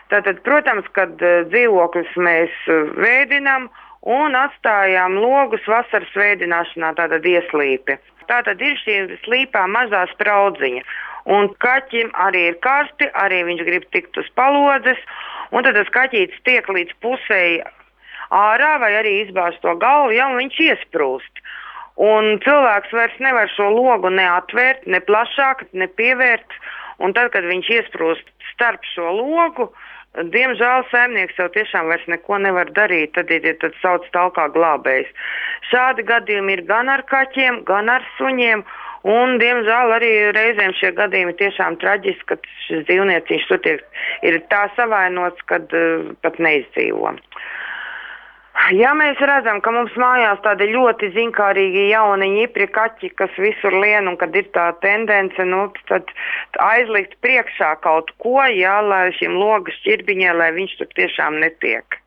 Tātad, protams, kad dzīvokļus mēs vēdinām un atstājām logus vasaras vēdināšanā, tātad ieslīpi. Tātad ir šī slīpā mazā spraudziņa. Un kaķim arī ir karsti, arī viņš grib tikt uz palodzes, un tad tas kaķītis tiek līdz pusēji ārā vai arī izbāž to galvu, ja viņš iesprūst. Un cilvēks vairs nevar šo logu neatvērt, ne plašāk, ne pievērt, un tad, kad viņš iesprūst starp šo logu, diemžēl saimnieks jau tiešām vairs neko nevar darīt, tad sauc talkā glābējs. Šādi gadījumi ir gan ar kaķiem, gan ar suņiem, un diemžēl arī reizēm šie gadījumi tiešām traģiski, kad šis dzīvnieciņš ir tā savainots, kad pat neizdzīvo. Ja mēs redzam, ka mums mājās tādi ļoti zinkārīgi jauni ņipri kaķi, kas visur lien un kad ir tā tendence, tad aizlikt priekšā kaut ko, lai šim logas šķirbiņai, lai viņš tur tiešām netiek.